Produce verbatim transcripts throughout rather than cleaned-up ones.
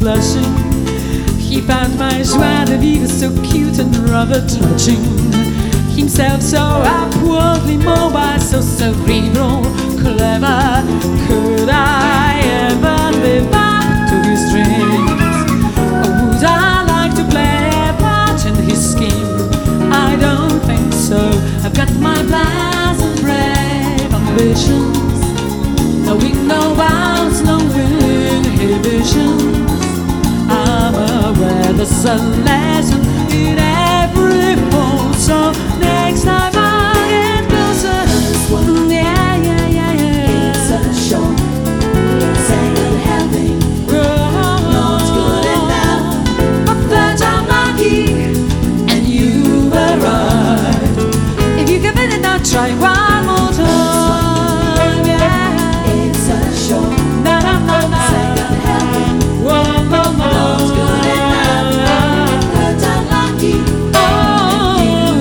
blushing. He found my joie de vivre so cute and rather touching. Himself so upwardly mobile, so cerebral, clever. Could I ever live up to his dreams? Or would I like to play a part in his scheme? I don't think so. I've got my plans and brave ambitions, knowing no bounds, no inhibitions. I'm aware there's a lesson in every fall, so next time I get closer, mm, yeah, yeah, yeah, yeah. It's a show, it's ain't unhealthy, not good enough. But I'm lucky, and you arrived. If you give it a try one more time, yeah. It's a show, Na na na na. it's ain't unhealthy, Whoa, whoa, whoa. not good enough. But I'm lucky, Oh,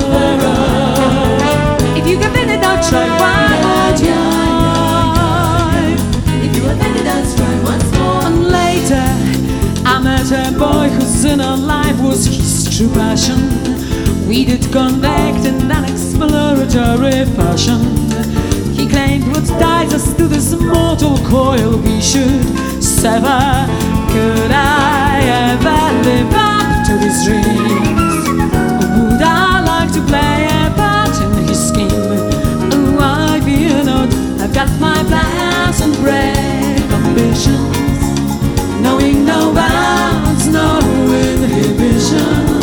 if you give it a try one more time. if you offended us, try once more. And later, I met a boy whose inner life was his true passion. We did connect in an exploratory fashion. He claimed what ties us to this mortal coil we should sever. Could I ever live up to his dreams? Or would I like to play a part in his scheme? Oh, I fear not. I've got my plans and brave ambitions, knowing no bounds, no inhibitions.